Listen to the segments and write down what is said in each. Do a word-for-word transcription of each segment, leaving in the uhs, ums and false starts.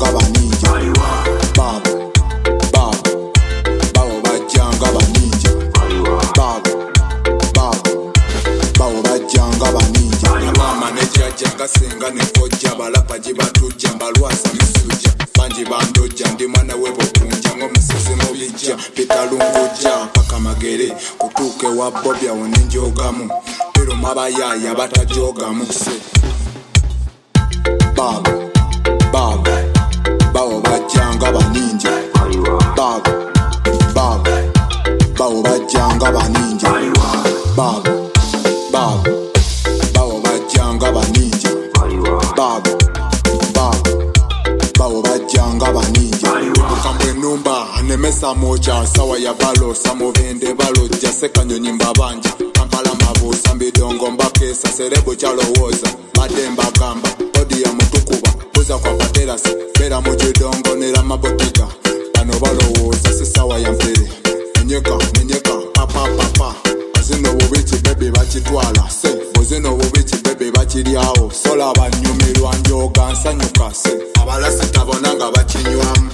bajjanga baninja. Babo, babo, babo bajjanga baninja. Babo, babo, babo bajjanga baninja. Mama ne jjajjanga senga ne kojja balapa gye batujja mbalwasa misujja. Banji bandojja ndi mwana we bokunja ng'omusisi mu bijja bitalungujja paka magere kutuuke wa bobya wonenjogamu pero mabayaya batajogamu se. Babo, babo, babo bajjanga baninja. Babo, babo, babo bajjanga baninja. Babo, babo, babo bajjanga baninja. Babo, babo, babo bajjanga baninja. Ukambwe numba anemesa moja sawa ya balo samovende balo jaseka nyonyi mbabanja kampala mabusa mbidongo mbakesa serebo chalowoza mademba gamba odi ya mutukuba buza kwa paterasi bera mujidongo nera mabotika bano balowoza si sawa ya mpere menyeka menyeka papa papa azino bubichi bebe bachitwala se bozino bubichi bebe bachiriawo sola banyumirwa njoga nsanyuka se abalasi tabonanga bachinywamu.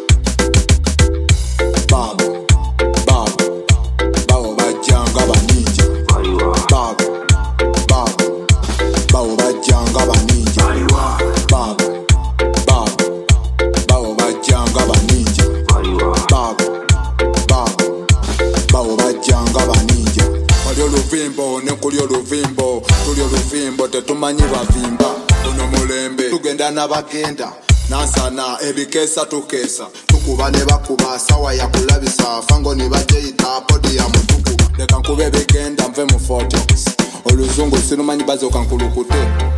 Babo, babo, babo bajjanga baninja. Babo, babo, babo bajjanga baninja. Babo, babo, babo bajjanga baninja. Babo, babo, babo bajjanga baninja. Wali oluvimbo ne kuli oluvimbo tuli oluvimbo tetumanyi bavimba ono mulembe tugenda n'abagenda nansana ebikeesa tukeesa tukuba ne bakuba sawa ya kulabisa fango ne bajeyita podi ya mutuku leka nkube bigenda nve mu fotox oluzungu sirumanyi bazoka nkulukute.